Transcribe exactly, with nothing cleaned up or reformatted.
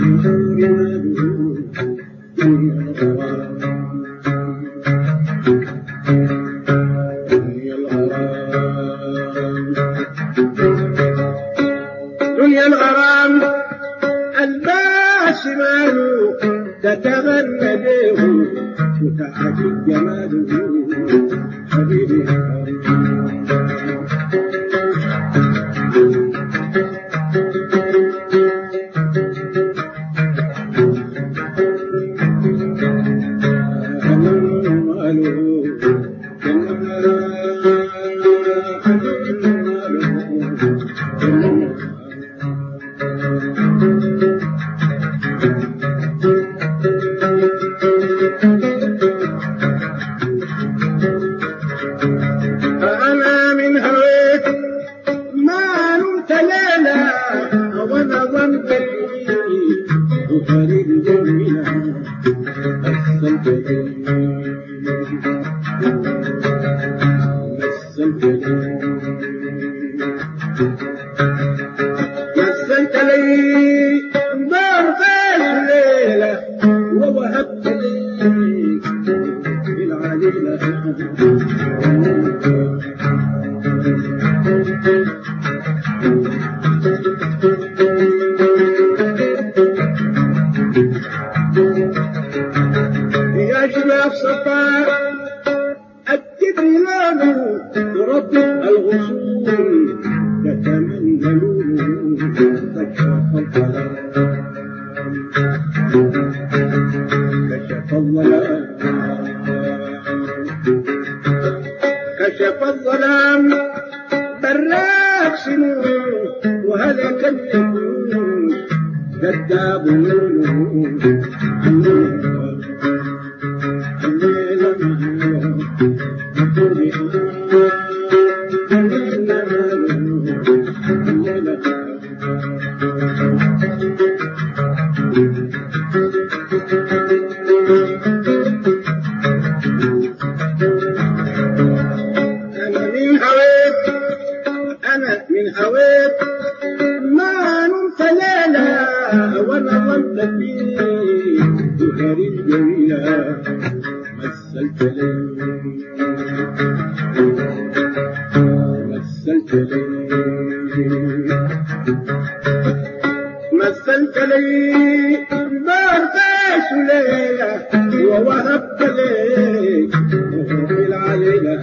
دنيا الغرام الباس ماله تتغنى به وتعجب جماله حبيبي فأنا من هويت ما نمت ليلة وأنا ظنت لي وفريد جميلة مثلت لي مثلت لي مثلت لي دار في الليلة ووهبت لي بالعليلة يا شباب صفاء التدري لونه ربط الغصون يتمنون كشف الظلام كشف الظلام كشف الظلام براق سنون وهلك اليقين كذاب نون أنا من هويت ما نمت ليلة وأنا ظنت فيه بهري الجميلة مثلت لي مثلت لي مثلت لي دار فاش ليلة ووهبت لي بالعليلة